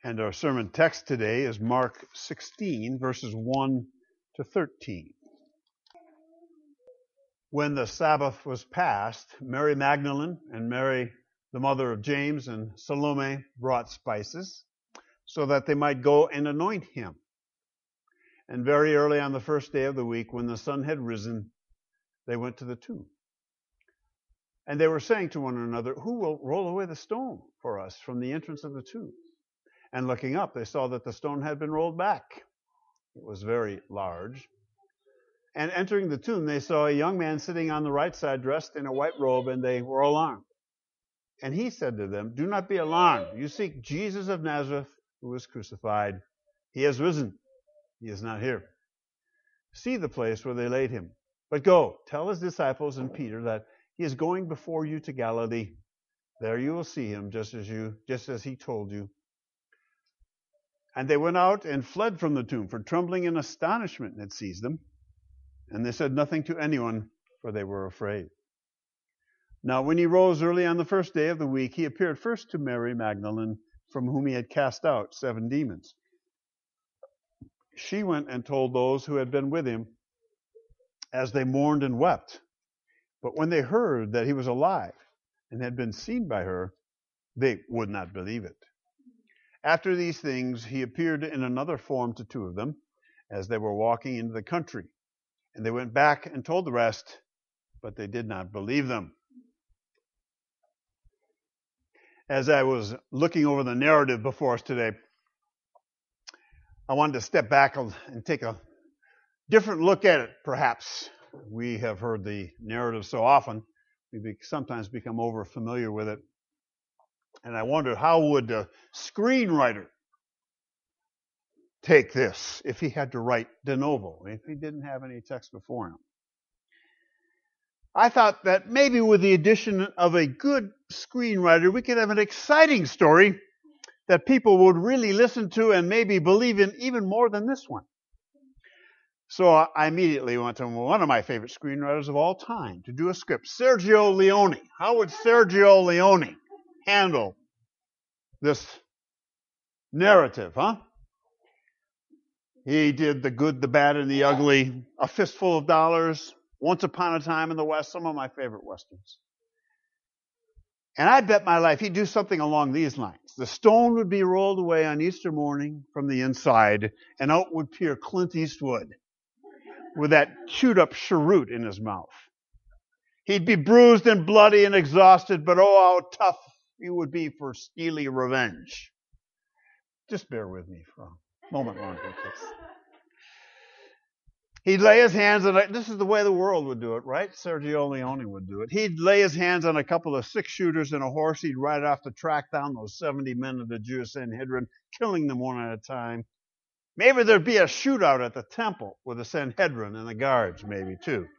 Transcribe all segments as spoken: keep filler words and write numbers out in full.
And our sermon text today is Mark sixteen, verses one to thirteen. When the Sabbath was past, Mary Magdalene and Mary, the mother of James, and Salome brought spices so that they might go and anoint him. And very early on the first day of the week, when the sun had risen, they went to the tomb. And they were saying to one another, "Who will roll away the stone for us from the entrance of the tomb?" And looking up, they saw that the stone had been rolled back. It was very large. And entering the tomb, they saw a young man sitting on the right side, dressed in a white robe, and they were alarmed. And he said to them, "Do not be alarmed. You seek Jesus of Nazareth, who was crucified. He has risen. He is not here. See the place where they laid him. But go, tell his disciples and Peter that he is going before you to Galilee. There you will see him, just as you, just as he told you." And they went out and fled from the tomb, for trembling and astonishment had seized them. And they said nothing to anyone, for they were afraid. Now when he rose early on the first day of the week, he appeared first to Mary Magdalene, from whom he had cast out seven demons. She went and told those who had been with him, as they mourned and wept. But when they heard that he was alive and had been seen by her, they would not believe it. After these things, he appeared in another form to two of them, as they were walking into the country. And they went back and told the rest, but they did not believe them. As I was looking over the narrative before us today, I wanted to step back and take a different look at it, perhaps. We have heard the narrative so often, we sometimes become over familiar with it. And I wondered, how would a screenwriter take this if he had to write de novo, if he didn't have any text before him? I thought that maybe with the addition of a good screenwriter, we could have an exciting story that people would really listen to and maybe believe in even more than this one. So I immediately went to one of my favorite screenwriters of all time to do a script, Sergio Leone. How would Sergio Leone handle this narrative, huh? He did The Good, the Bad, and the Ugly, A Fistful of Dollars, Once Upon a Time in the West, some of my favorite westerns. And I bet my life he'd do something along these lines. The stone would be rolled away on Easter morning from the inside, and out would peer Clint Eastwood with that chewed up cheroot in his mouth. He'd be bruised and bloody and exhausted, but oh, how tough he would be for steely revenge. Just bear with me for a moment longer, please. He'd lay his hands on a, this is the way the world would do it, right? Sergio Leone would do it. He'd lay his hands on a couple of six-shooters and a horse. He'd ride off to track down those seventy men of the Jewish Sanhedrin, killing them one at a time. Maybe there'd be a shootout at the temple with the Sanhedrin and the guards, maybe, too.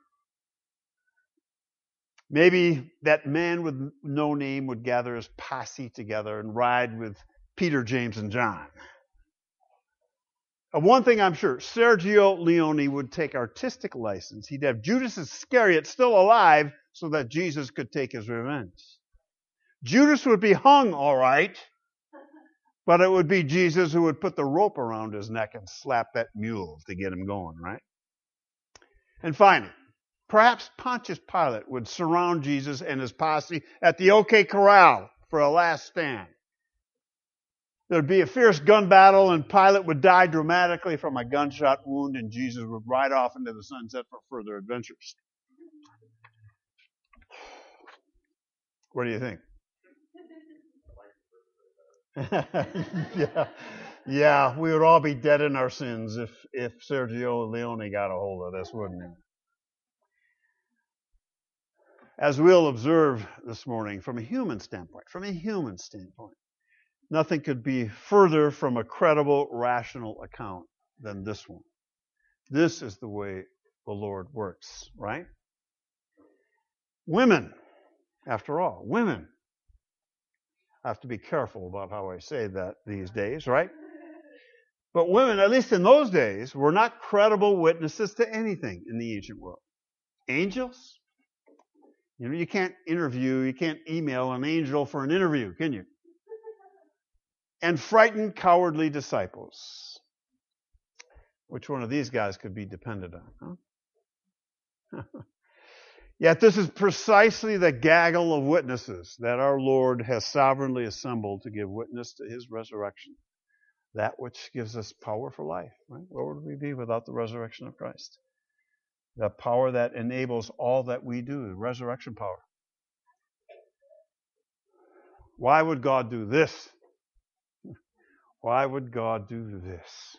Maybe that man with no name would gather his posse together and ride with Peter, James, and John. Uh, one thing I'm sure, Sergio Leone would take artistic license. He'd have Judas Iscariot still alive so that Jesus could take his revenge. Judas would be hung, all right, but it would be Jesus who would put the rope around his neck and slap that mule to get him going, right? And finally, perhaps Pontius Pilate would surround Jesus and his posse at the OK Corral for a last stand. There'd be a fierce gun battle, and Pilate would die dramatically from a gunshot wound, and Jesus would ride off into the sunset for further adventures. What do you think? yeah, yeah, we would all be dead in our sins if, if Sergio Leone got a hold of this, wouldn't he? As we'll observe this morning, from a human standpoint, from a human standpoint, nothing could be further from a credible, rational account than this one. This is the way the Lord works, right? Women, after all, women. I have to be careful about how I say that these days, right? But women, at least in those days, were not credible witnesses to anything in the ancient world. Angels? You know, you can't interview, you can't email an angel for an interview, can you? and frightened, cowardly disciples. Which one of these guys could be depended on? Huh? Yet this is precisely the gaggle of witnesses that our Lord has sovereignly assembled to give witness to his resurrection. That which gives us power for life. Right? Where would we be without the resurrection of Christ? The power that enables all that we do, the resurrection power. Why would God do this? Why would God do this?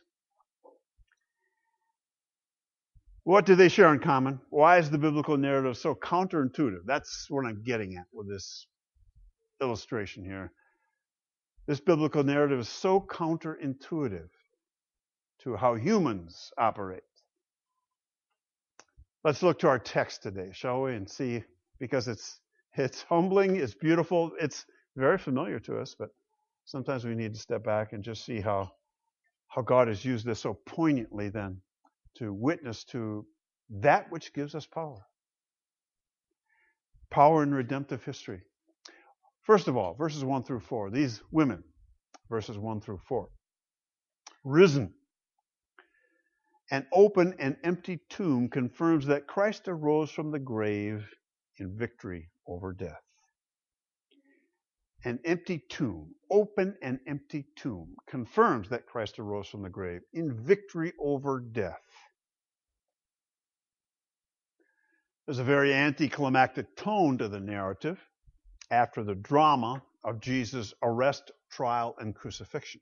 What do they share in common? Why is the biblical narrative so counterintuitive? That's what I'm getting at with this illustration here. This biblical narrative is so counterintuitive to how humans operate. Let's look to our text today, shall we, and see, because it's it's humbling, it's beautiful, it's very familiar to us, but sometimes we need to step back and just see how how God has used this so poignantly then to witness to that which gives us power. Power in redemptive history. First of all, verses one through four, these women, verses one through four. Risen. An open and empty tomb confirms that Christ arose from the grave in victory over death. An empty tomb, open and empty tomb, confirms that Christ arose from the grave in victory over death. There's a very anticlimactic tone to the narrative after the drama of Jesus' arrest, trial, and crucifixion.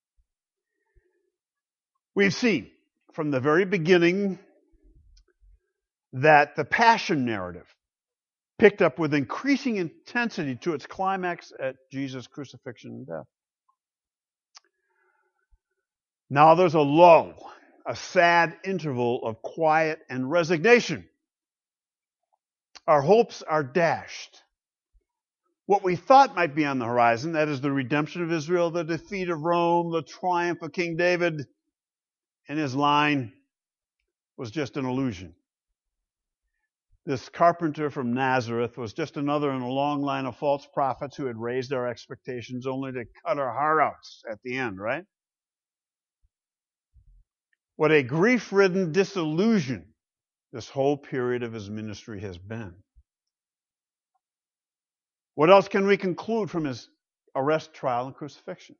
We've seen from the very beginning that the passion narrative picked up with increasing intensity to its climax at Jesus' crucifixion and death. Now there's a lull, a sad interval of quiet and resignation. Our hopes are dashed. What we thought might be on the horizon, that is the redemption of Israel, the defeat of Rome, the triumph of King David and his line, was just an illusion. This carpenter from Nazareth was just another in a long line of false prophets who had raised our expectations only to cut our heart out at the end, right? What a grief-ridden disillusion this whole period of his ministry has been. What else can we conclude from his arrest, trial, and crucifixion?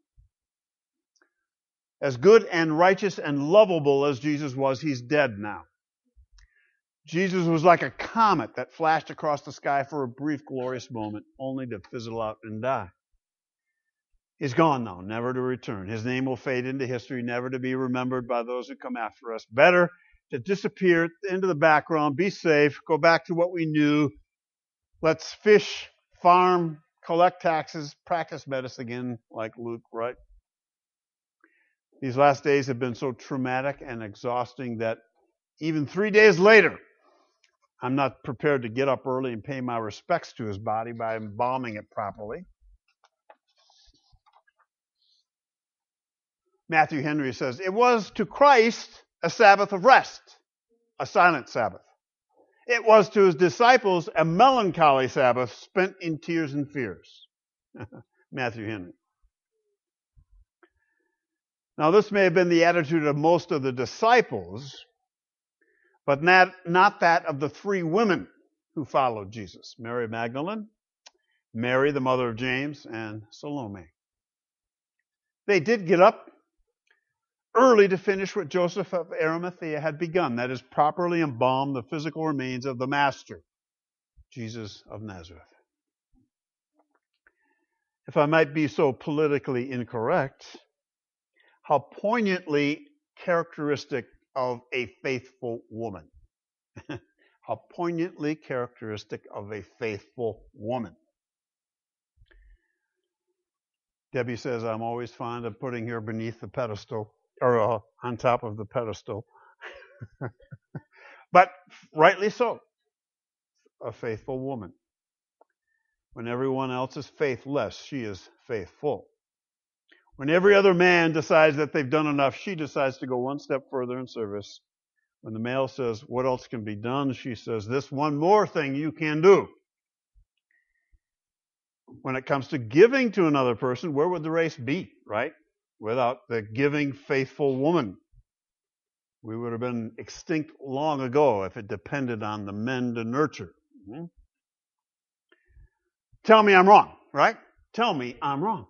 As good and righteous and lovable as Jesus was, he's dead now. Jesus was like a comet that flashed across the sky for a brief, glorious moment, only to fizzle out and die. He's gone now, never to return. His name will fade into history, never to be remembered by those who come after us. Better to disappear into the background, be safe, go back to what we knew. Let's fish, farm, collect taxes, practice medicine again, like Luke, right? These last days have been so traumatic and exhausting that even three days later, I'm not prepared to get up early and pay my respects to his body by embalming it properly. Matthew Henry says, it was to Christ a Sabbath of rest, a silent Sabbath. It was to his disciples a melancholy Sabbath spent in tears and fears. Matthew Henry. Now, this may have been the attitude of most of the disciples, but not, not that of the three women who followed Jesus. Mary Magdalene, Mary, the mother of James, and Salome. They did get up early to finish what Joseph of Arimathea had begun, that is, properly embalm the physical remains of the Master, Jesus of Nazareth. If I might be so politically incorrect, how poignantly characteristic of a faithful woman. How poignantly characteristic of a faithful woman. Debbie says, I'm always fond of putting her beneath the pedestal, or uh, on top of the pedestal. But rightly so. A faithful woman. When everyone else is faithless, she is faithful. When every other man decides that they've done enough, she decides to go one step further in service. When the male says, what else can be done? She says, this one more thing you can do. When it comes to giving to another person, where would the race be, right? Without the giving, faithful woman. We would have been extinct long ago if it depended on the men to nurture. Mm-hmm. Tell me I'm wrong, right? Tell me I'm wrong.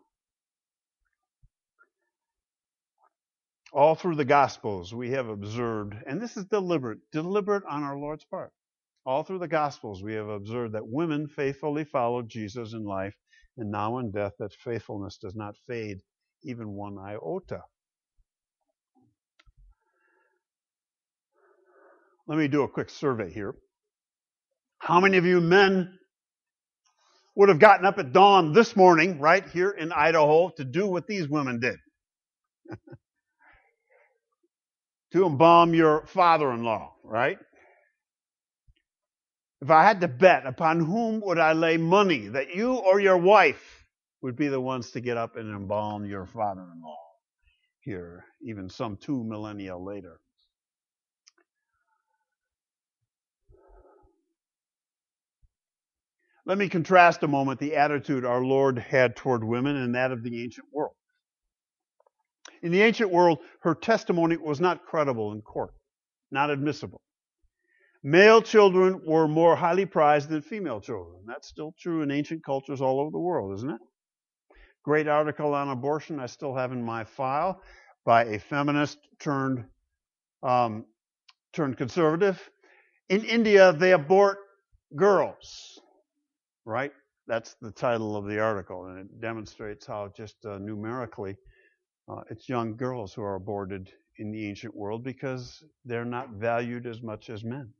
All through the Gospels, we have observed, and this is deliberate, deliberate on our Lord's part. All through the Gospels, we have observed that women faithfully followed Jesus in life, and now in death, that faithfulness does not fade even one iota. Let me do a quick survey here. How many of you men would have gotten up at dawn this morning, right here in Idaho, to do what these women did? To embalm your father-in-law, right? If I had to bet, upon whom would I lay money that you or your wife would be the ones to get up and embalm your father-in-law here, even some two millennia later? Let me contrast a moment the attitude our Lord had toward women and that of the ancient world. In the ancient world, her testimony was not credible in court, not admissible. Male children were more highly prized than female children. That's still true in ancient cultures all over the world, isn't it? Great article on abortion I still have in my file by a feminist turned um, turned conservative. In India, they abort girls, right? That's the title of the article, and it demonstrates how just uh, numerically uh, it's young girls who are aborted in the ancient world because they're not valued as much as men.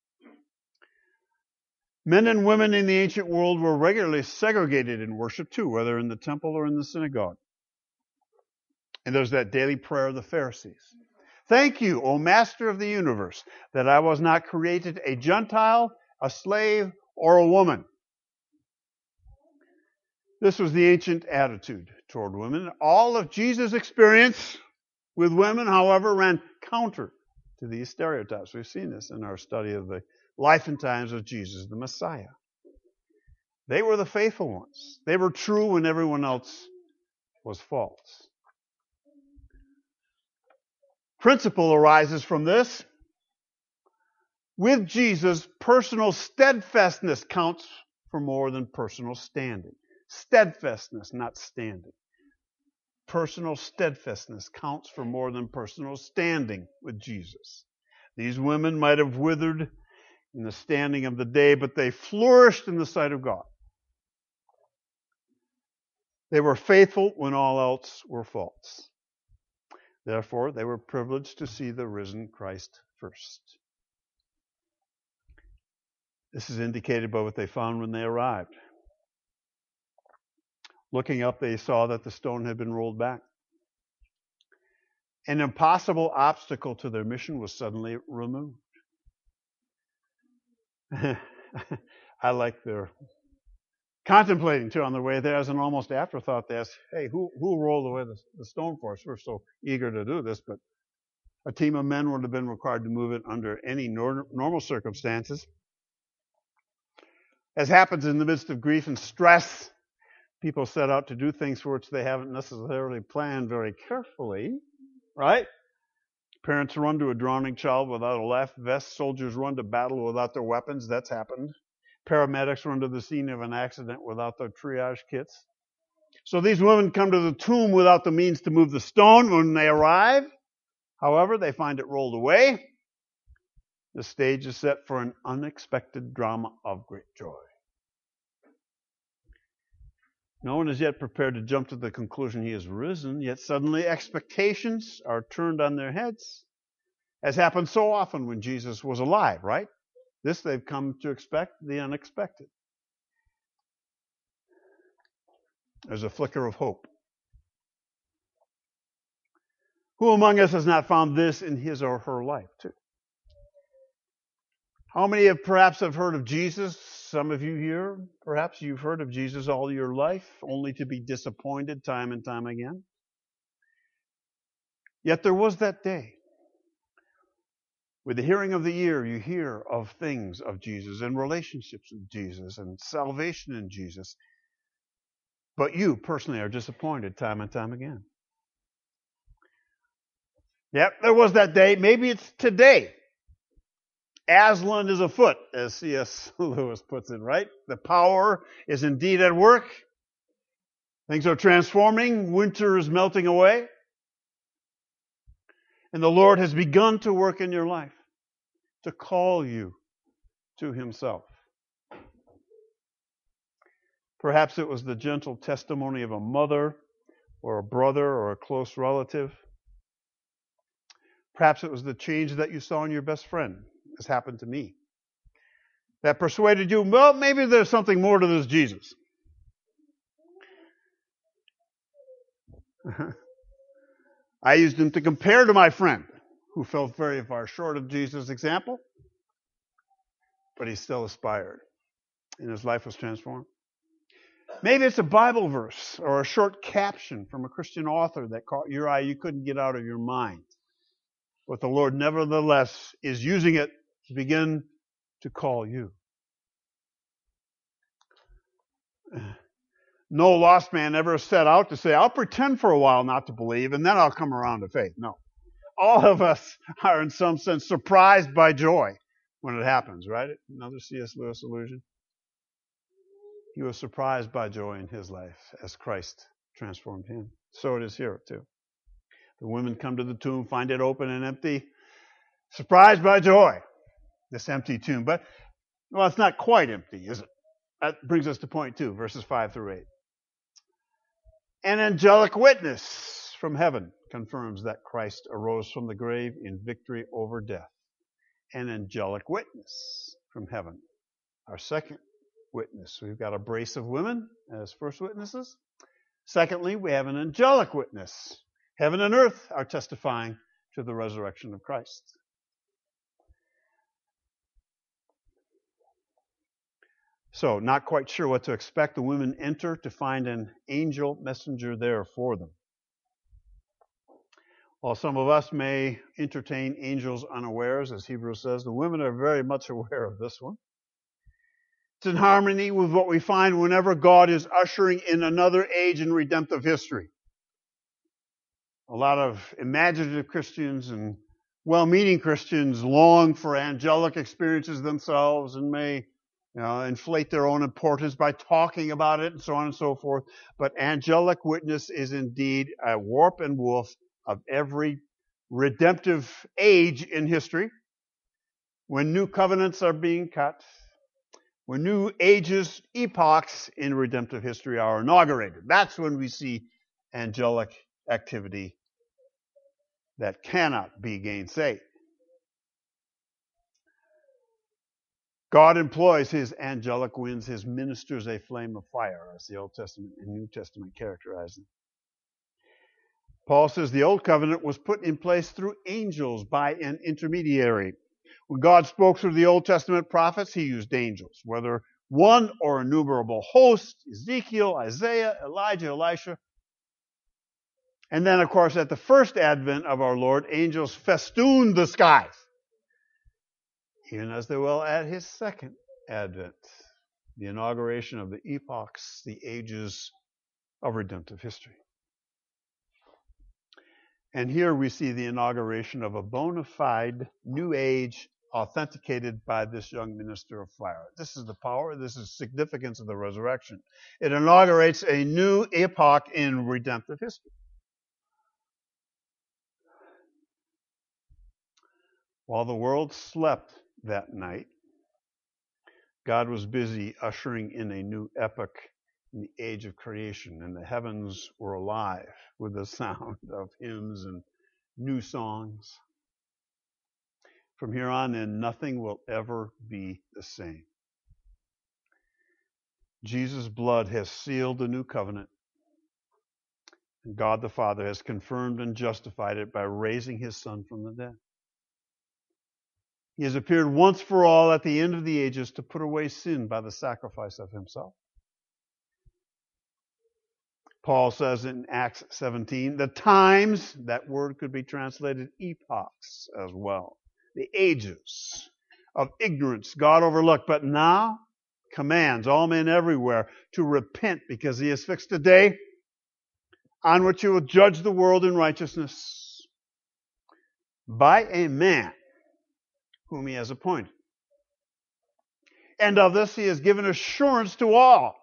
Men and women in the ancient world were regularly segregated in worship too, whether in the temple or in the synagogue. And there's that daily prayer of the Pharisees. Thank you, O Master of the universe, that I was not created a Gentile, a slave, or a woman. This was the ancient attitude toward women. All of Jesus' experience with women, however, ran counter to these stereotypes. We've seen this in our study of the life and times of Jesus, the Messiah. They were the faithful ones. They were true when everyone else was false. Principle arises from this. With Jesus, personal steadfastness counts for more than personal standing. Steadfastness, not standing. Personal steadfastness counts for more than personal standing with Jesus. These women might have withered in the standing of the day, but they flourished in the sight of God. They were faithful when all else were false. Therefore, they were privileged to see the risen Christ first. This is indicated by what they found when they arrived. Looking up, they saw that the stone had been rolled back. An impossible obstacle to their mission was suddenly removed. I like their contemplating, too, on their way there. As an almost afterthought, they asked, hey, who, who rolled away the, the stone for us? We're so eager to do this, but a team of men would have been required to move it under any nor- normal circumstances. As happens in the midst of grief and stress, people set out to do things for which they haven't necessarily planned very carefully, right? Parents run to a drowning child without a life vest. Soldiers run to battle without their weapons. That's happened. Paramedics run to the scene of an accident without their triage kits. So these women come to the tomb without the means to move the stone. When they arrive, however, they find it rolled away. The stage is set for an unexpected drama of great joy. No one is yet prepared to jump to the conclusion he has risen, yet suddenly expectations are turned on their heads, as happened so often when Jesus was alive, right? This they've come to expect, the unexpected. There's a flicker of hope. Who among us has not found this in his or her life, too? How many have perhaps have heard of Jesus? Some of you here, perhaps you've heard of Jesus all your life, only to be disappointed time and time again. Yet there was that day. With the hearing of the ear, you hear of things of Jesus and relationships with Jesus and salvation in Jesus. but you personally are disappointed time and time again. Yep, there was that day. Maybe it's today. Aslan is afoot, as C S Lewis puts it, right? The power is indeed at work. Things are transforming. Winter is melting away. And the Lord has begun to work in your life, to call you to Himself. Perhaps it was the gentle testimony of a mother or a brother or a close relative. Perhaps it was the change that you saw in your best friend, as happened to me, that persuaded you, well, maybe there's something more to this Jesus. I used him to compare to my friend, who fell very far short of Jesus' example, but he still aspired, and his life was transformed. Maybe it's a Bible verse or a short caption from a Christian author that caught your eye you couldn't get out of your mind. But the Lord nevertheless is using it to begin to call you. No lost man ever set out to say, I'll pretend for a while not to believe, and then I'll come around to faith. No. All of us are in some sense surprised by joy when it happens, right? Another C S Lewis allusion. He was surprised by joy in his life as Christ transformed him. So it is here too. The women come to the tomb, find it open and empty. Surprised by joy, this empty tomb. But, well, it's not quite empty, is it? That brings us to point two, verses five through eight. An angelic witness from heaven confirms that Christ arose from the grave in victory over death. An angelic witness from heaven. Our second witness. We've got a brace of women as first witnesses. Secondly, we have an angelic witness. Heaven and earth are testifying to the resurrection of Christ. So, not quite sure what to expect. The women enter to find an angel messenger there for them. While some of us may entertain angels unawares, as Hebrews says, the women are very much aware of this one. It's in harmony with what we find whenever God is ushering in another age in redemptive history. A lot of imaginative Christians and well-meaning Christians long for angelic experiences themselves and may you know, inflate their own importance by talking about it and so on and so forth. But angelic witness is indeed a warp and woof of every redemptive age in history. When new covenants are being cut, when new ages, epochs in redemptive history are inaugurated. That's when we see angelic activity that cannot be gainsaid. God employs his angelic winds, his ministers a flame of fire, as the Old Testament and New Testament characterize them. Paul says the Old Covenant was put in place through angels by an intermediary. When God spoke through the Old Testament prophets, he used angels, whether one or innumerable hosts, Ezekiel, Isaiah, Elijah, Elisha. And then, of course, at the first advent of our Lord, angels festooned the skies, even as they will at his second advent, the inauguration of the epochs, the ages of redemptive history. And here we see the inauguration of a bona fide new age authenticated by this young minister of fire. This is the power, this is the significance of the resurrection. It inaugurates a new epoch in redemptive history. While the world slept that night, God was busy ushering in a new epoch in the age of creation, and the heavens were alive with the sound of hymns and new songs. From here on in, nothing will ever be the same. Jesus' blood has sealed the new covenant, and God the Father has confirmed and justified it by raising his Son from the dead. He has appeared once for all at the end of the ages to put away sin by the sacrifice of himself. Paul says in Acts seventeen, the times, that word could be translated epochs as well. The ages of ignorance God overlooked. But now commands all men everywhere to repent, because he has fixed a day on which he will judge the world in righteousness by a man whom he has appointed. And of this he has given assurance to all.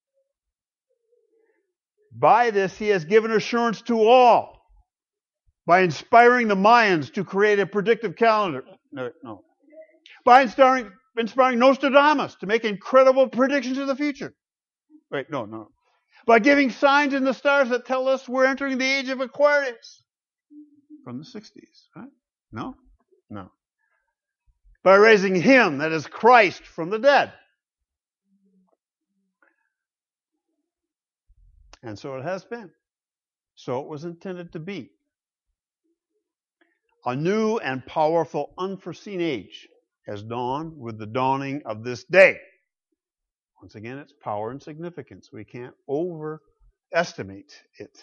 By this he has given assurance to all, by inspiring the Mayans to create a predictive calendar. No, no. By inspiring, inspiring Nostradamus to make incredible predictions of the future. Wait, no, no. By giving signs in the stars that tell us we're entering the age of Aquarius. From the sixties, right? No? No. By raising him, that is Christ, from the dead. And so it has been. So it was intended to be. A new and powerful, unforeseen age has dawned with the dawning of this day. Once again, its power and significance. We can't overestimate it.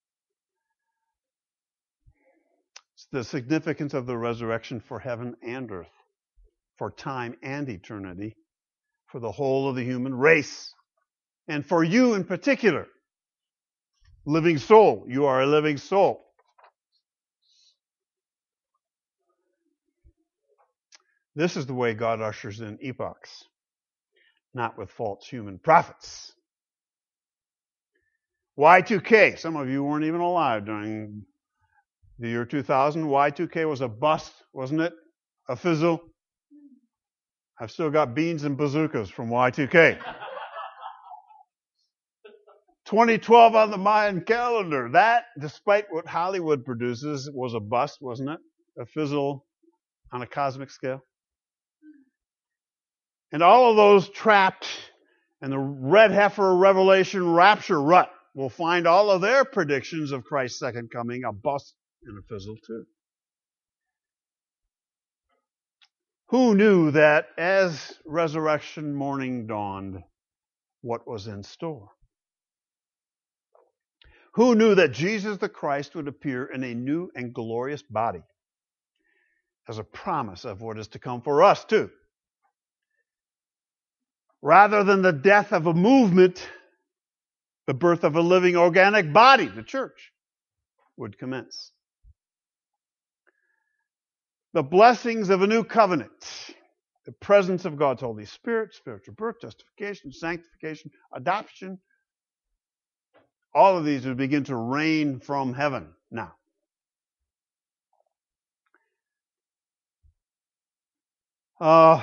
It's the significance of the resurrection for heaven and earth, for time and eternity, for the whole of the human race, and for you in particular. Living soul. You are a living soul. This is the way God ushers in epochs, not with false human prophets. Y two K. Some of you weren't even alive during the year two thousand. Y two K was a bust, wasn't it? A fizzle. I've still got beans and bazookas from Y two K. twenty twelve on the Mayan calendar. That, despite what Hollywood produces, was a bust, wasn't it? A fizzle on a cosmic scale. And all of those trapped in the red heifer revelation rapture rut will find all of their predictions of Christ's second coming a bust and a fizzle too. Who knew that as resurrection morning dawned, what was in store? Who knew that Jesus the Christ would appear in a new and glorious body as a promise of what is to come for us too? Rather than the death of a movement, the birth of a living organic body, the church, would commence. The blessings of a new covenant, the presence of God's Holy Spirit, spiritual birth, justification, sanctification, adoption, all of these would begin to rain from heaven now. Uh,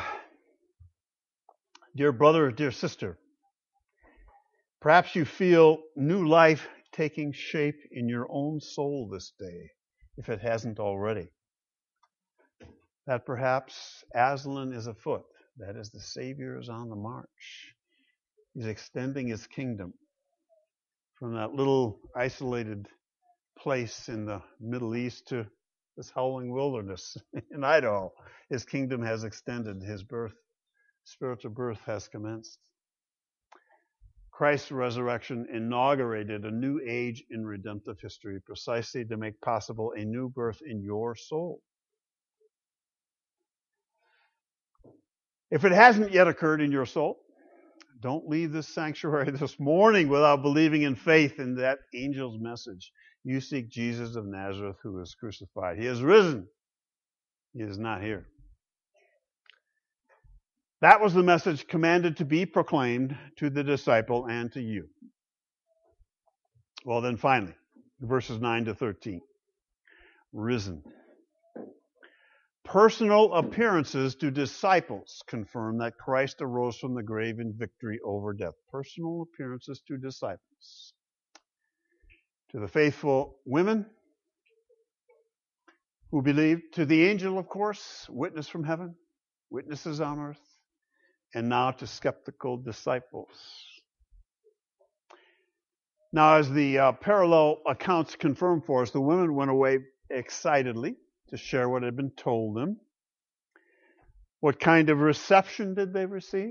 dear brother, dear sister, perhaps you feel new life taking shape in your own soul this day, if it hasn't already. That perhaps Aslan is afoot. That is, the Savior is on the march. He's extending his kingdom from that little isolated place in the Middle East to this howling wilderness in Idaho. His kingdom has extended. His birth, spiritual birth has commenced. Christ's resurrection inaugurated a new age in redemptive history precisely to make possible a new birth in your soul. If it hasn't yet occurred in your soul, don't leave this sanctuary this morning without believing in faith in that angel's message. You seek Jesus of Nazareth who is crucified. He is risen. He is not here. That was the message commanded to be proclaimed to the disciple and to you. Well, then finally, verses nine to thirteen. Risen. Personal appearances to disciples confirm that Christ arose from the grave in victory over death. Personal appearances to disciples. To the faithful women who believed, to the angel, of course, witness from heaven, witnesses on earth, and now to skeptical disciples. Now, as the uh, parallel accounts confirm for us, the women went away excitedly to share what had been told them. What kind of reception did they receive?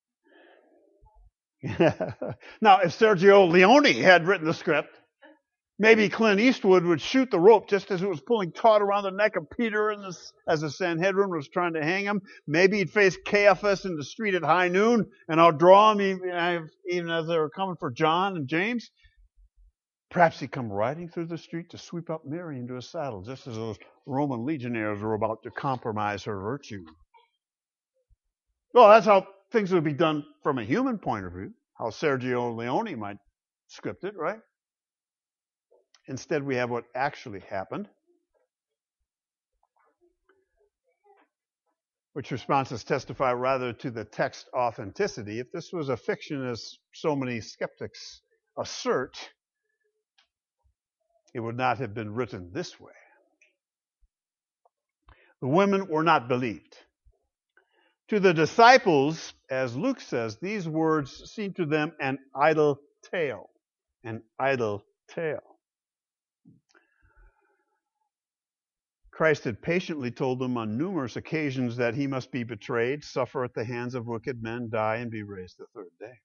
Now, if Sergio Leone had written the script, Maybe Clint Eastwood would shoot the rope just as it was pulling taut around the neck of Peter in this, as the Sanhedrin was trying to hang him. Maybe he'd face Caiaphas in the street at high noon and outdraw him even, even as they were coming for John and James. Perhaps he'd come riding through the street to sweep up Mary into a saddle just as those Roman legionnaires were about to compromise her virtue. Well, that's how things would be done from a human point of view, how Sergio Leone might script it, right? Instead, we have what actually happened, which responses testify rather to the text authenticity. If this was a fiction, as so many skeptics assert, it would not have been written this way. The women were not believed. To the disciples, as Luke says, these words seemed to them an idle tale, an idle tale. Christ had patiently told them on numerous occasions that he must be betrayed, suffer at the hands of wicked men, die, and be raised the third day.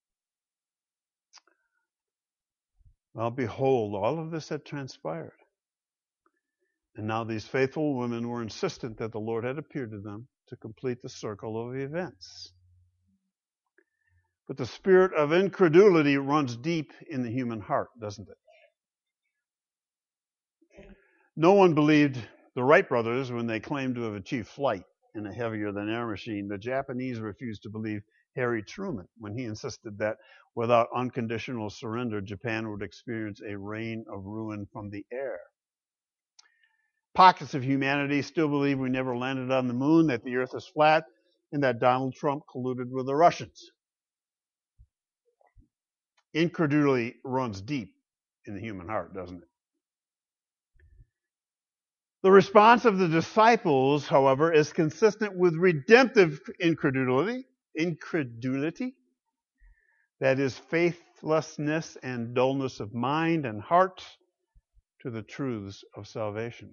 Well, behold, all of this had transpired. And now these faithful women were insistent that the Lord had appeared to them to complete the circle of events. But the spirit of incredulity runs deep in the human heart, doesn't it? No one believed the Wright brothers when they claimed to have achieved flight in a heavier-than-air machine. The Japanese refused to believe Harry Truman when he insisted that without unconditional surrender, Japan would experience a rain of ruin from the air. Pockets of humanity still believe we never landed on the moon, that the earth is flat, and that Donald Trump colluded with the Russians. Incredulity runs deep in the human heart, doesn't it? The response of the disciples, however, is consistent with redemptive incredulity, incredulity, that is faithlessness and dullness of mind and heart to the truths of salvation.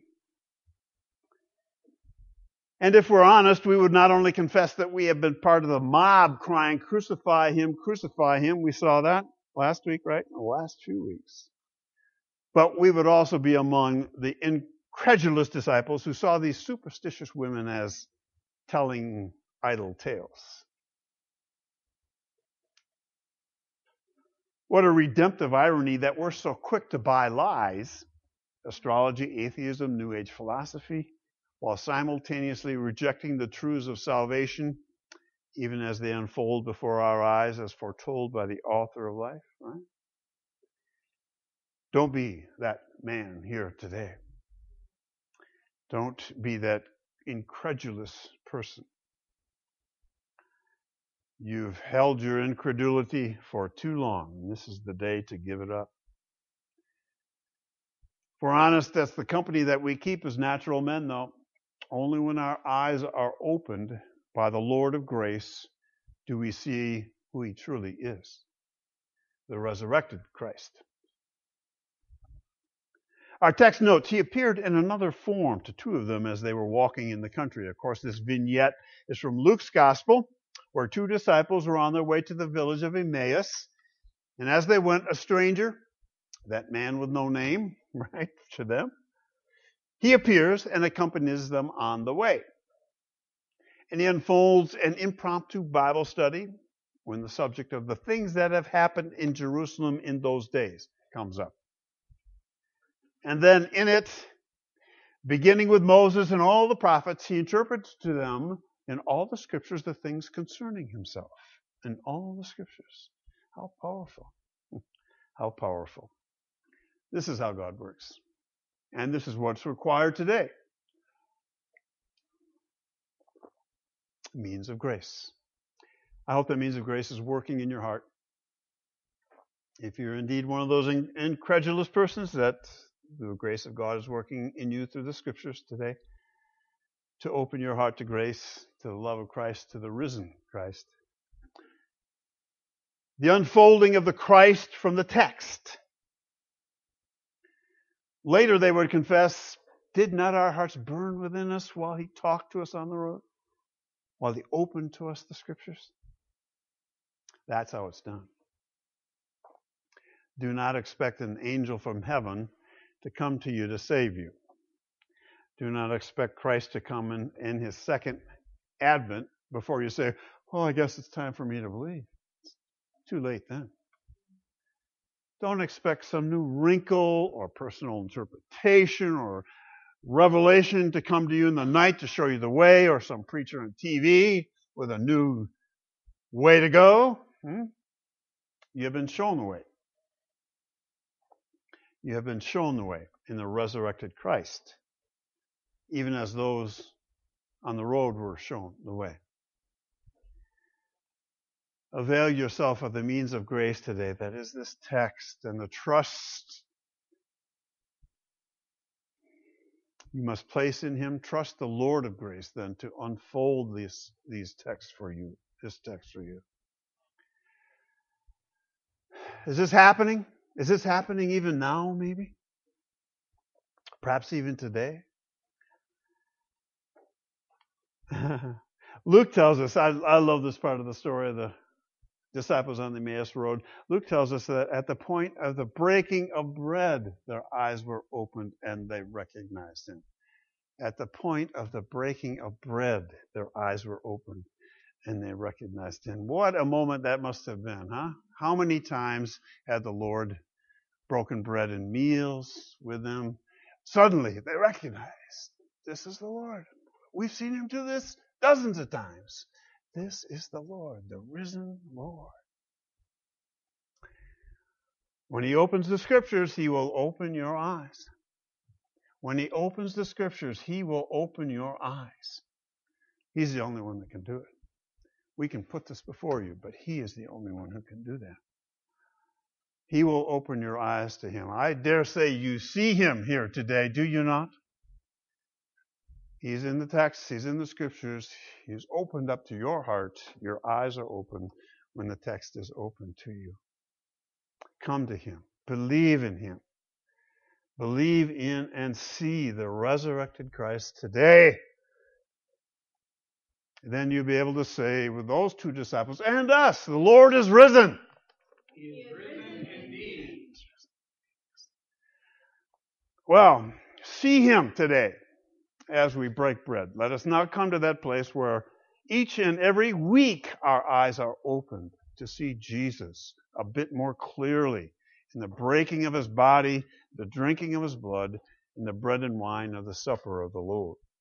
And if we're honest, we would not only confess that we have been part of the mob crying, crucify him, crucify him. We saw that last week, right? The last few weeks. But we would also be among the incredulous disciples who saw these superstitious women as telling idle tales. What a redemptive irony that we're so quick to buy lies, astrology, atheism, New Age philosophy, while simultaneously rejecting the truths of salvation, even as they unfold before our eyes as foretold by the author of life, right? Don't be that man here today. Don't be that incredulous person. You've held your incredulity for too long, and this is the day to give it up. If we're honest, that's the company that we keep as natural men, though. Only when our eyes are opened by the Lord of grace do we see who he truly is, the resurrected Christ. Our text notes, he appeared in another form to two of them as they were walking in the country. Of course, this vignette is from Luke's gospel, where two disciples were on their way to the village of Emmaus. And as they went, a stranger, that man with no name, right, to them, he appears and accompanies them on the way. And he unfolds an impromptu Bible study when the subject of the things that have happened in Jerusalem in those days comes up. And then in it, beginning with Moses and all the prophets, he interprets to them in all the scriptures the things concerning himself. In all the scriptures. How powerful. How powerful. This is how God works. And this is what's required today. Means of grace. I hope that means of grace is working in your heart. If you're indeed one of those incredulous persons, that the grace of God is working in you through the scriptures today to open your heart to grace, to the love of Christ, to the risen Christ. The unfolding of the Christ from the text. Later they would confess, did not our hearts burn within us while he talked to us on the road? While he opened to us the scriptures? That's how it's done. Do not expect an angel from heaven to come to you to save you. Do not expect Christ to come in, in his second advent before you say, well, I guess it's time for me to believe. It's too late then. Don't expect some new wrinkle or personal interpretation or revelation to come to you in the night to show you the way, or some preacher on T V with a new way to go. Hmm? You have been shown the way. You have been shown the way in the resurrected Christ, even as those on the road were shown the way. Avail yourself of the means of grace today, that is this text, and the trust you must place in him. Trust the Lord of grace then to unfold these, these texts for you, this text for you. Is this happening? Is this happening even now, maybe? Perhaps even today? Luke tells us, I, I love this part of the story of the disciples on the Emmaus Road. Luke tells us that at the point of the breaking of bread, their eyes were opened and they recognized him. At the point of the breaking of bread, their eyes were opened and they recognized him. What a moment that must have been, huh? How many times had the Lord broken bread in meals with them? Suddenly they recognized, this is the Lord. We've seen him do this dozens of times. This is the Lord, the risen Lord. When he opens the scriptures, he will open your eyes. When he opens the scriptures, he will open your eyes. He's the only one that can do it. We can put this before you, but he is the only one who can do that. He will open your eyes to him. I dare say you see him here today, do you not? He's in the text. He's in the scriptures. He's opened up to your heart. Your eyes are open when the text is open to you. Come to him. Believe in him. Believe in and see the resurrected Christ today. And then you'll be able to say with those two disciples and us, the Lord is risen. He is risen indeed. Well, see him today as we break bread. Let us now come to that place where each and every week our eyes are opened to see Jesus a bit more clearly in the breaking of his body, the drinking of his blood, and the bread and wine of the supper of the Lord.